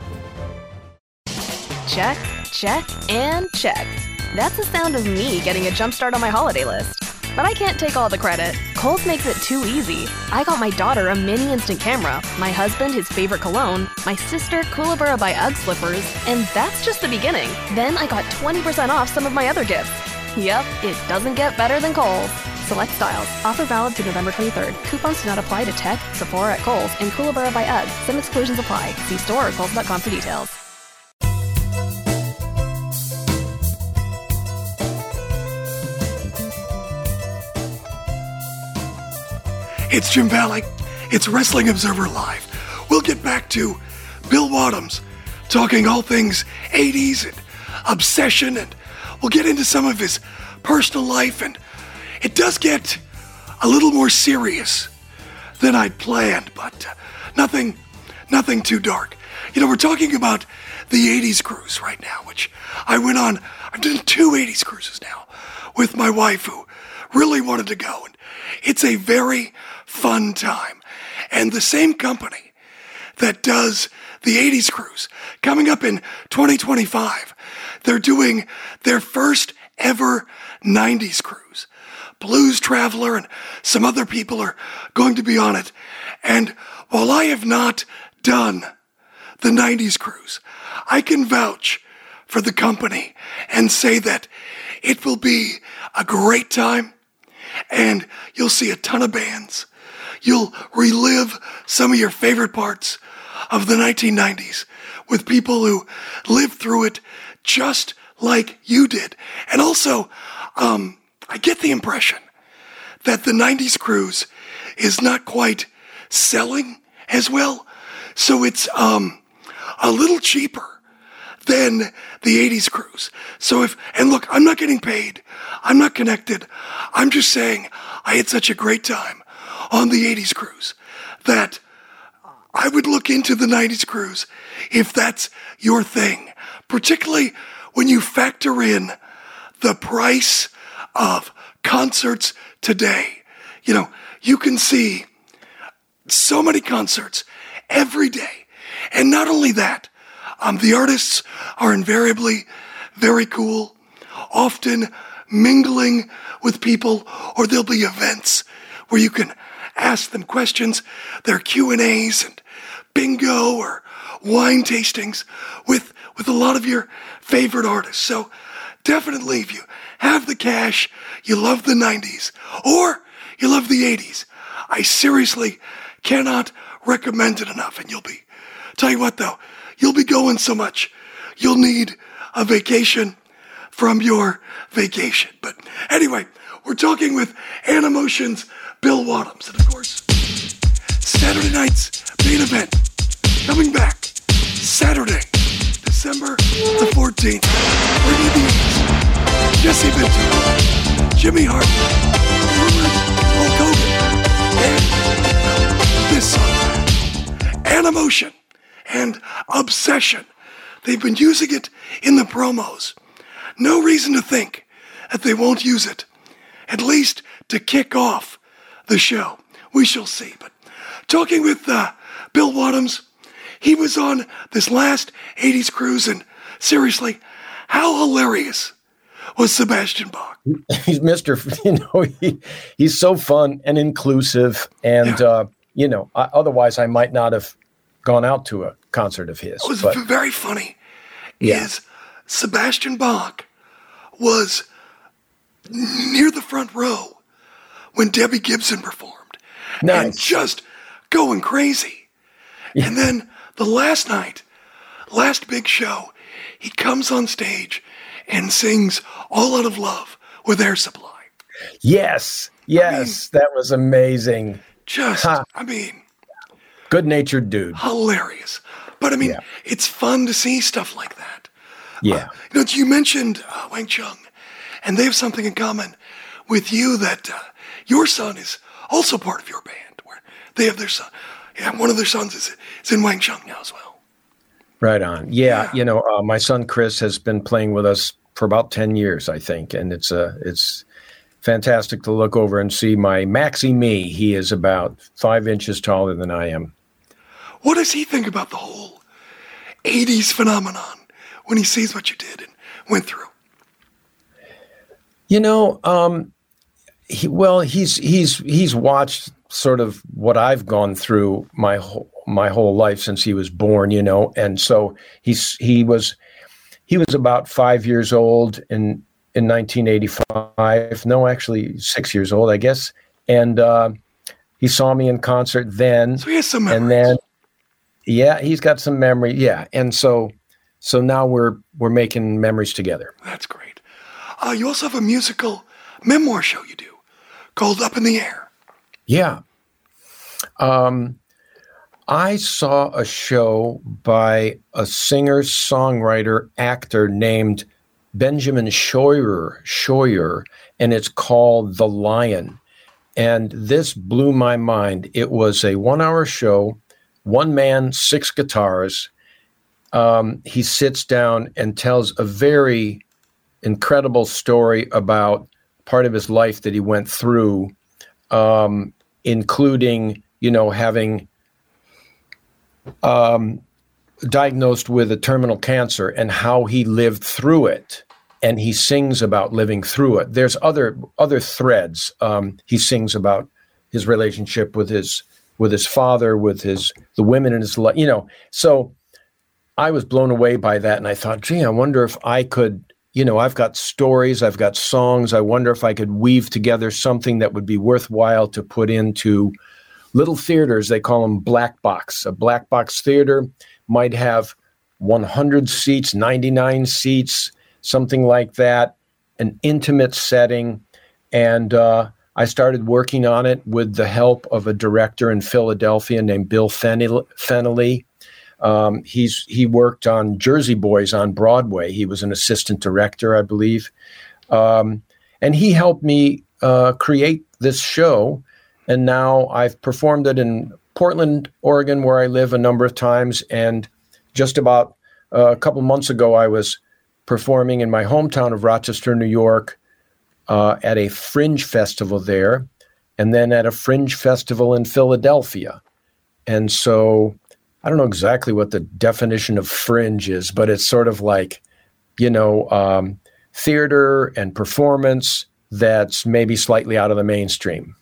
S6: Check, check, and check. That's the sound of me getting a jump start on my holiday list. But I can't take all the credit. Kohl's makes it too easy. I got my daughter a mini instant camera, my husband his favorite cologne, my sister Kookaburra by Ugg slippers, and that's just the beginning. Then I got twenty percent off some of my other gifts. Yep, it doesn't get better than Kohl's. Select styles. Offer valid through November twenty-third. Coupons do not apply to Tech, Sephora at Kohl's, and Kookaburra by Ugg. Some exclusions apply. See store or Kohls dot com for details.
S2: It's Jim Valley. It's Wrestling Observer Live. We'll get back to Bill Wadhams talking all things eighties and obsession, and we'll get into some of his personal life, and it does get a little more serious than I'd planned, but uh, nothing, nothing too dark. You know, we're talking about the eighties cruise right now, which I went on. I've done two eighties cruises now with my wife, who really wanted to go, and it's a very fun time. And the same company that does the eighties cruise, coming up in twenty twenty-five, they're doing their first ever nineties cruise. Blues Traveler and some other people are going to be on it. And while I have not done the nineties cruise, I can vouch for the company and say that it will be a great time, and you'll see a ton of bands. You'll relive some of your favorite parts of the nineteen nineties with people who lived through it just like you did. And also, um, I get the impression that the nineties cruise is not quite selling as well. So it's um, a little cheaper than the eighties cruise. So if, and look, I'm not getting paid. I'm not connected. I'm just saying I had such a great time on the eighties cruise that I would look into the nineties cruise if that's your thing, particularly when you factor in the price of concerts today. You know, you can see so many concerts every day. And not only that, um, the artists are invariably very cool, often mingling with people, or there'll be events where you can ask them questions. There are Q and A's and bingo or wine tastings with, with a lot of your favorite artists. So definitely, if you have the cash, you love the nineties, or you love the eighties, I seriously cannot recommend it enough. And you'll be, tell you what though, you'll be going so much, you'll need a vacation from your vacation. But anyway, we're talking with Animotion's Bill Wadhams. And of course, Saturday night's main event, coming back Saturday, December the fourteenth, bringing the eighties, Jesse Ventura, Jimmy Hart, rumored Hulk Hogan, and this song, Animotion and Obsession. They've been using it in the promos. No reason to think that they won't use it, at least to kick off the show. We shall see. But talking with uh, Bill Wadhams, he was on this last eighties cruise, and seriously, how hilarious was Sebastian Bach?
S16: He's Mister You know, he, he's so fun and inclusive, and yeah. uh, you know, I, otherwise I might not have gone out to a concert of his.
S2: It was
S16: but,
S2: very funny.
S16: Yeah.
S2: Is Sebastian Bach was near the front row when Debbie Gibson performed.
S16: Nice.
S2: And just going crazy. Yeah. And then the last night, last big show, he comes on stage and sings All Out of Love with Air Supply.
S16: Yes. Yes. I mean, that was amazing.
S2: Just, ha. I mean.
S16: Good-natured dude.
S2: Hilarious. But I mean, yeah. It's fun to see stuff like that.
S16: Yeah.
S2: Uh, you know, you mentioned uh, Wang Chung, and they have something in common with you, that uh, your son is also part of your band, where they have their son. Yeah, one of their sons is, is in Wang Chung now as well.
S16: Right on. Yeah, yeah. You know, uh, my son Chris has been playing with us for about ten years, I think, and it's uh, it's fantastic to look over and see my Maxie Me. He is about five inches taller than I am.
S2: What does he think about the whole eighties phenomenon when he sees what you did and went through?
S16: You know, um, he, well, he's he's he's watched sort of what I've gone through my whole my whole life since he was born. You know, and so he's he was he was about five years old in in nineteen eighty-five. No, actually six years old, I guess. And uh, he saw me in concert then.
S2: So he has some memories.
S16: And then. Yeah, he's got some memory. Yeah, and so so now we're we're making memories together.
S2: That's great. Uh, you also have a musical memoir show you do called Up in the Air.
S16: Yeah, Um, I saw a show by a singer, songwriter, actor named Benjamin Scheuer, Scheuer, and it's called The Lion. And this blew my mind. It was a one-hour show, one man, six guitars. Um, he sits down and tells a very incredible story about part of his life that he went through, um, including, you know, having um, diagnosed with a terminal cancer and how he lived through it. And he sings about living through it. There's other other threads. Um, he sings about his relationship with his with his father, with his the women in his life. You know, so I was blown away by that, and I thought, gee, I wonder if I could. You know, I've got stories, I've got songs. I wonder if I could weave together something that would be worthwhile to put into little theaters. They call them black box. A black box theater might have one hundred seats, ninety-nine seats. Something like that, an intimate setting. And uh, I started working on it with the help of a director in Philadelphia named Bill Fennelly. Um, he's he worked on Jersey Boys on Broadway. He was an assistant director, I believe. Um, and he helped me uh, create this show. And now I've performed it in Portland, Oregon, where I live, a number of times. And just about uh, a couple months ago, I was performing in my hometown of Rochester, New York, uh, at a fringe festival there, and then at a fringe festival in Philadelphia. And so I don't know exactly what the definition of fringe is, but it's sort of like, you know, um, theater and performance that's maybe slightly out of the mainstream.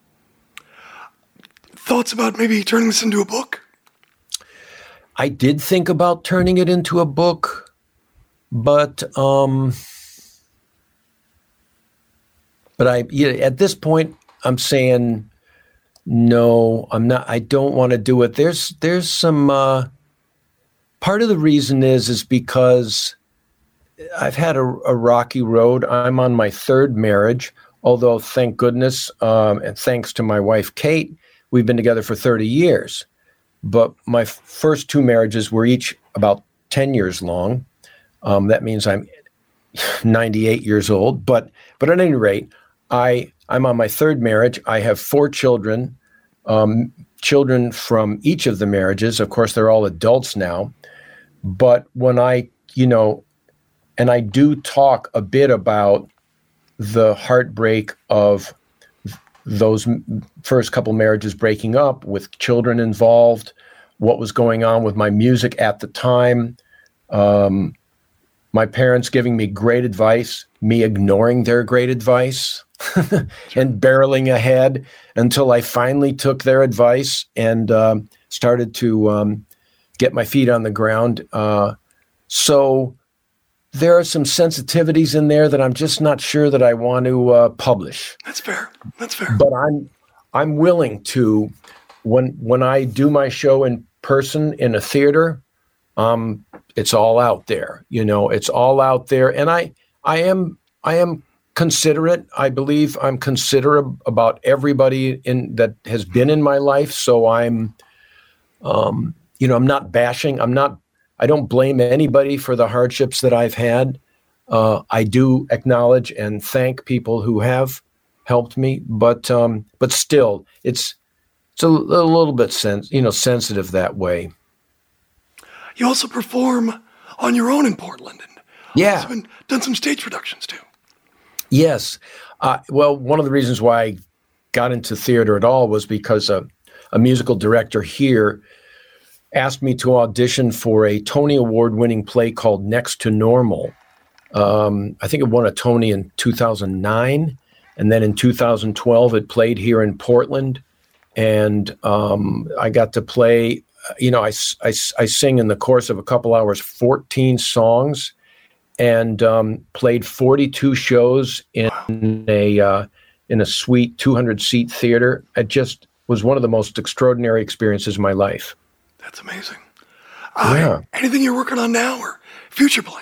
S2: Thoughts about maybe turning this into a book?
S16: I did think about turning it into a book. But um, but I you know, at this point I'm saying no. I'm not. I don't want to do it. There's there's some uh, part of the reason is is because I've had a, a rocky road. I'm on my third marriage, although thank goodness um, and thanks to my wife Kate, we've been together for thirty years. But my f- first two marriages were each about ten years long. Um, that means I'm ninety-eight years old, but but at any rate, I I'm on my third marriage. I have four children, um, children from each of the marriages. Of course, they're all adults now. But when I, you know, and I do talk a bit about the heartbreak of those first couple marriages breaking up with children involved, what was going on with my music at the time. Um, My parents giving me great advice, me ignoring their great advice and barreling ahead until I finally took their advice and um, started to um, get my feet on the ground. Uh, so there are some sensitivities in there that I'm just not sure that I want to uh, publish.
S2: That's fair. That's fair.
S16: But I'm I'm willing to, when when I do my show in person in a theater, um, it's all out there. You know, it's all out there. And I I am I am considerate. I believe I'm considerate about everybody in that has been in my life. So I'm, um, you know, I'm not bashing. I'm not. I don't blame anybody for the hardships that I've had. Uh, I do acknowledge and thank people who have helped me, but um, but still, it's it's a, a little bit sens- you know sensitive that way.
S2: You also perform on your own in Portland, and
S16: yeah,
S2: been, done some stage productions too.
S16: Yes, uh, well, one of the reasons why I got into theater at all was because a, a musical director here asked me to audition for a Tony Award-winning play called Next to Normal. Um, I think it won a Tony in two thousand nine, and then in two thousand twelve it played here in Portland, and um, I got to play, you know, I, I, I sing in the course of a couple hours fourteen songs, and um, played forty-two shows in a uh, in a sweet two hundred seat theater. It just was one of the most extraordinary experiences of my life.
S2: That's amazing. Uh,
S16: yeah.
S2: Anything you're working on now or future plans?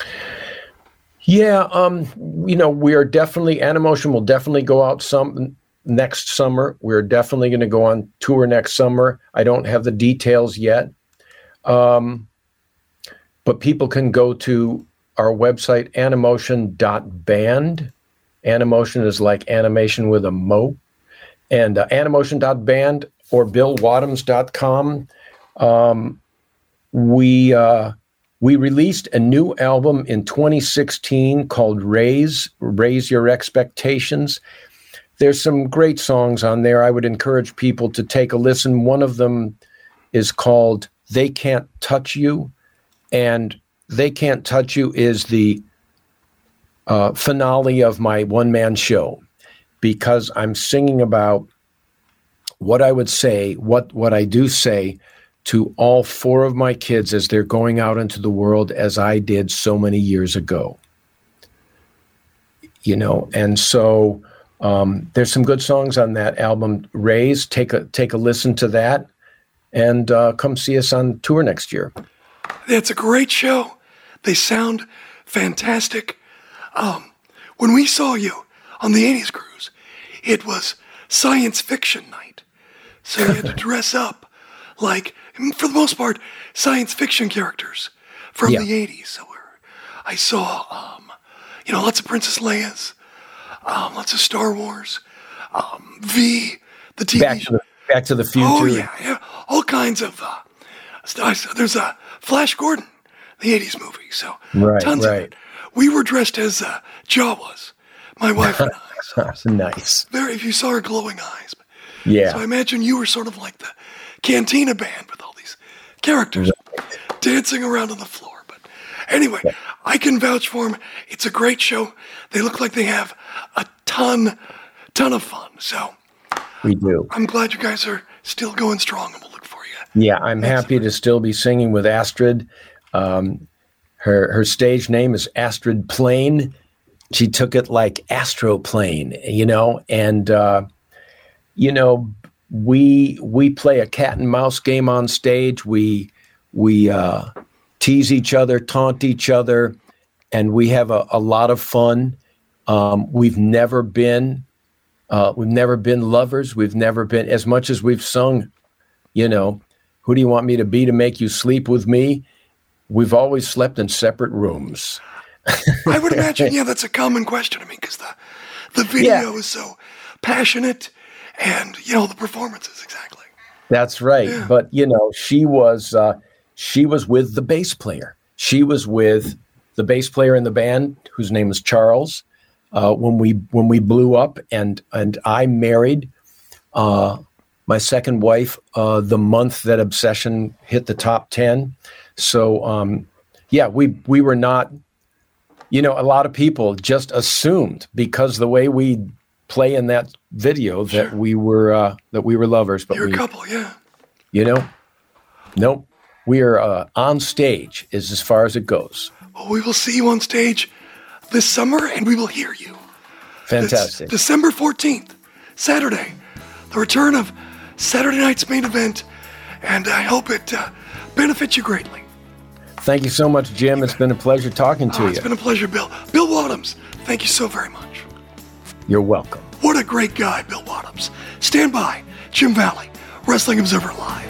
S16: Yeah, um, you know, we are definitely, Animotion will definitely go out some next summer. We're definitely going to go on tour next summer. I don't have the details yet. Um, but people can go to our website, animotion dot band. Animotion is like animation with a mo. And uh, animotion dot band or bill wadhams dot com. Um, we uh, we released a new album in twenty sixteen called Raise, Raise Your Expectations. There's some great songs on there. I would encourage people to take a listen. One of them is called They Can't Touch You. And They Can't Touch You is the uh, finale of my one-man show, because I'm singing about what I would say, what, what I do say to all four of my kids as they're going out into the world, as I did so many years ago. You know, and so um, there's some good songs on that album, Raise. Take a take a listen to that, and uh, come see us on tour next year.
S2: It's a great show. They sound fantastic. Um, when we saw you on the eighties cruise, it was science fiction night. So you had to dress up like, for the most part, science fiction characters from
S16: Yeah.
S2: the eighties. So we're, I saw, um, you know, lots of Princess Leia's, um, lots of Star Wars, um, V, the T V
S16: Back to the, Back to the Future.
S2: Oh, yeah, yeah. All kinds of, uh, st- there's a Flash Gordon, the eighties movie, so
S16: Right,
S2: tons of
S16: right.
S2: it. We were dressed as uh, Jawas, my wife and I. So
S16: Nice.
S2: very, if you saw her glowing eyes.
S16: Yeah.
S2: So I imagine you were sort of like the Cantina band with all these characters dancing around on the floor. But anyway, I can vouch for them. It's a great show. They look like they have a ton, ton of fun. So
S16: We do.
S2: I'm glad you guys are still going strong, and we'll look for you.
S16: Yeah, I'm happy to still be singing with Astrid. Um, her her stage name is Astrid Plane. She took it like astroplane, you know, and uh, you know, we we play a cat and mouse game on stage. We we uh, tease each other, taunt each other, and we have a, a lot of fun. Um, we've never been uh, we've never been lovers. We've never been, as much as we've sung, you know, who do you want me to be to make you sleep with me? We've always slept in separate rooms.
S2: I would imagine, yeah, that's a common question to me, because the, the video
S16: Yeah.
S2: is so passionate, and, you know, the performances, exactly.
S16: That's right.
S2: Yeah.
S16: But, you know, she was uh, she was with the bass player. She was with the bass player in the band, whose name is Charles, uh, when we when we blew up, and and I married uh, my second wife uh, the month that Obsession hit the top ten. So, um, yeah, we we were not, you know, a lot of people just assumed, because the way we play in that video, that we were uh, that we were lovers. But
S2: You're
S16: we,
S2: a couple, yeah.
S16: you know, nope. We are uh, on stage is as far as it goes.
S2: Well, we will see you on stage this summer, and we will hear you.
S16: Fantastic.
S2: It's December fourteenth, Saturday, the return of Saturday night's main event, and I hope it uh, benefits you greatly.
S16: Thank you so much, Jim. It's been a pleasure talking to
S2: Oh,
S16: you.
S2: it's been a pleasure, Bill. Bill Wadhams, thank you so very much.
S16: You're welcome.
S2: What a great guy, Bill Wadhams. Stand by, Jim Valley, Wrestling Observer Live.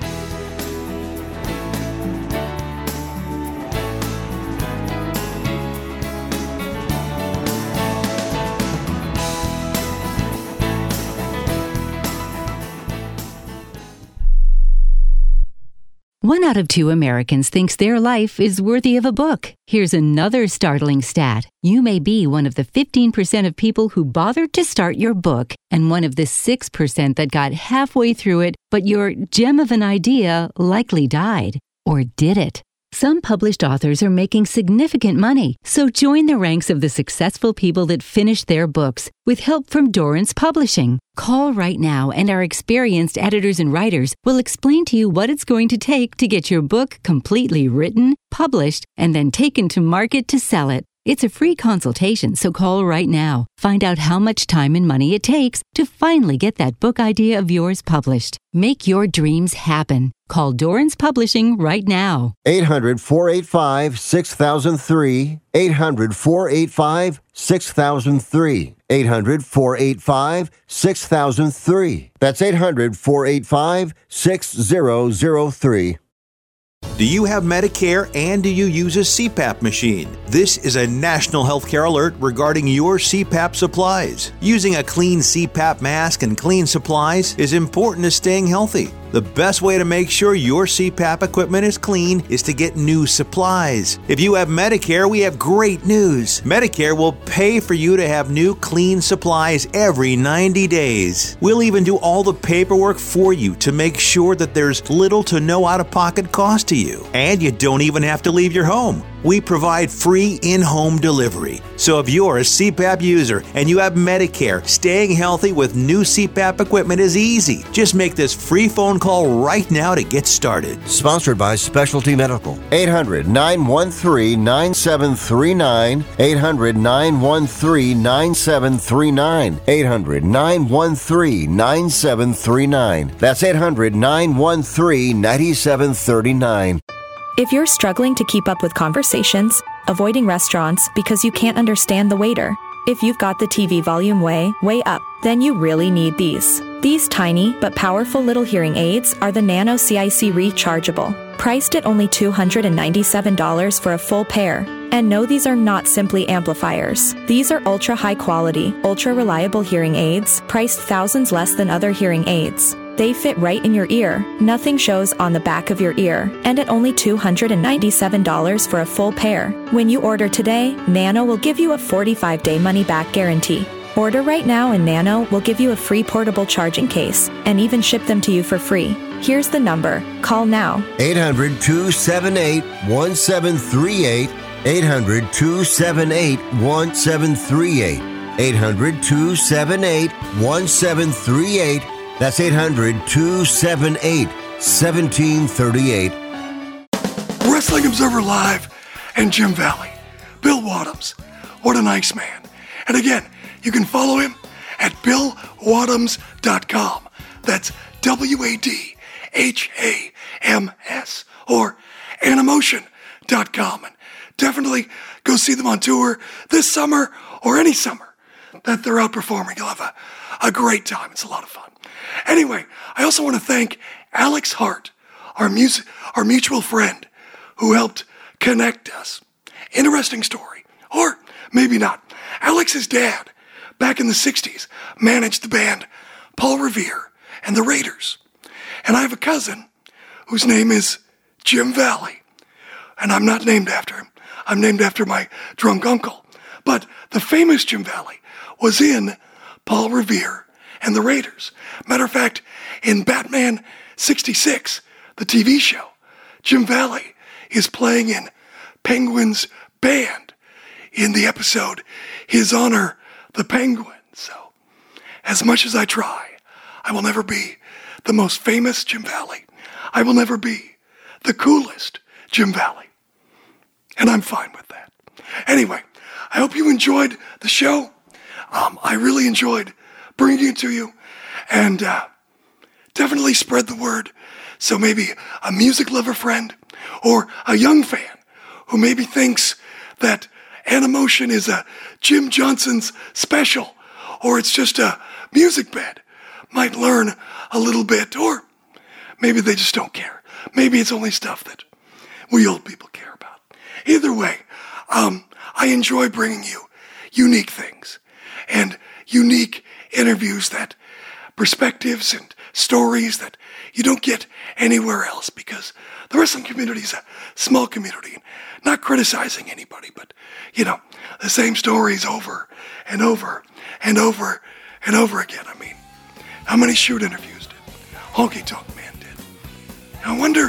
S5: One out of two Americans thinks their life is worthy of a book. Here's another startling stat. You may be one of the fifteen percent of people who bothered to start your book, and one of the six percent that got halfway through it, but your gem of an idea likely died. Or did it? Some published authors are making significant money, so join the ranks of the successful people that finish their books with help from Dorrance Publishing. Call right now, and our experienced editors and writers will explain to you what it's going to take to get your book completely written, published, and then taken to market to sell it. It's a free consultation, so call right now. Find out how much time and money it takes to finally get that book idea of yours published. Make your dreams happen. Call Dorrance Publishing right now.
S18: eight hundred, four eight five, six thousand three. eight hundred, four eight five, six thousand three. eight hundred, four eight five, six thousand three. That's eight hundred, four eight five, six thousand three.
S21: Do you have Medicare and do you use a C PAP machine? This is a national healthcare alert regarding your C PAP supplies. Using a clean C PAP mask and clean supplies is important to staying healthy. The best way to make sure your C PAP equipment is clean is to get new supplies. If you have Medicare, we have great news. Medicare will pay for you to have new clean supplies every ninety days. We'll even do all the paperwork for you to make sure that there's little to no out-of-pocket cost to you. And you don't even have to leave your home. We provide free in-home delivery. So if you're a C PAP user and you have Medicare, staying healthy with new C PAP equipment is easy. Just make this free phone call right now to get started.
S18: Sponsored by Specialty Medical. eight hundred, nine one three, nine seven three nine. eight hundred, nine one three, nine seven three nine. eight hundred, nine one three, nine seven three nine. That's eight hundred, nine one three, nine seven three nine.
S8: If you're struggling to keep up with conversations, avoiding restaurants because you can't understand the waiter, if you've got the T V volume way, way up, then you really need these. These tiny but powerful little hearing aids are the Nano C I C Rechargeable, priced at only two hundred ninety-seven dollars for a full pair. And no, these are not simply amplifiers. These are ultra high quality, ultra reliable hearing aids, priced thousands less than other hearing aids. They fit right in your ear, nothing shows on the back of your ear, and at only two hundred ninety-seven dollars for a full pair. When you order today, Nano will give you a forty-five day money-back guarantee. Order right now and Nano will give you a free portable charging case and even ship them to you for free. Here's the number. Call now.
S18: eight hundred, two seven eight, one seven three eight. eight hundred, two seven eight, one seven three eight. eight hundred, two seven eight, one seven three eight. That's eight hundred, two seven eight, one seven three eight.
S2: Wrestling Observer Live and Jim Valley. Bill Wadhams. What a nice man. And again, you can follow him at bill wadhams dot com. That's W A D H A M S or animotion dot com. And definitely go see them on tour this summer or any summer that they're out performing. You'll have a, a great time. It's a lot of fun. Anyway, I also want to thank Alex Hart, our, music, our mutual friend, who helped connect us. Interesting story. Or maybe not. Alex's dad, back in the sixties, managed the band Paul Revere and the Raiders. And I have a cousin whose name is Jim Valley. And I'm not named after him. I'm named after my drunk uncle. But the famous Jim Valley was in Paul Revere and the Raiders. Matter of fact, in Batman sixty-six, the T V show, Jim Valley is playing in Penguin's band in the episode His Honor the Penguin. So, as much as I try, I will never be the most famous Jim Valley. I will never be the coolest Jim Valley. And I'm fine with that. Anyway, I hope you enjoyed the show. Um, I really enjoyed bringing it to you, and uh, definitely spread the word. So maybe a music lover friend or a young fan who maybe thinks that Animotion is a Jim Johnson's special or it's just a music bed might learn a little bit, or maybe they just don't care. Maybe it's only stuff that we old people care about. Either way, um, I enjoy bringing you unique things and unique interviews, that perspectives and stories that you don't get anywhere else, because the wrestling community is a small community. And not criticizing anybody, but, you know, the same stories over and over and over and over again. I mean, how many shoot interviews did Honky Tonk Man did? I wonder,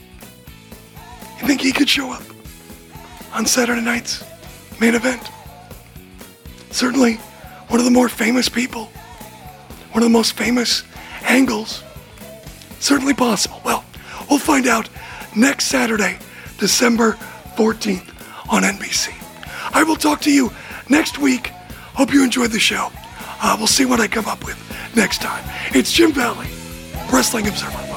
S2: you think he could show up on Saturday night's main event? Certainly one of the more famous people, one of the most famous angles. Certainly possible. Well, we'll find out next Saturday, December fourteenth on N B C. I will talk to you next week. Hope you enjoyed the show. Uh, we'll see what I come up with next time. It's Jim Valley, Wrestling Observer.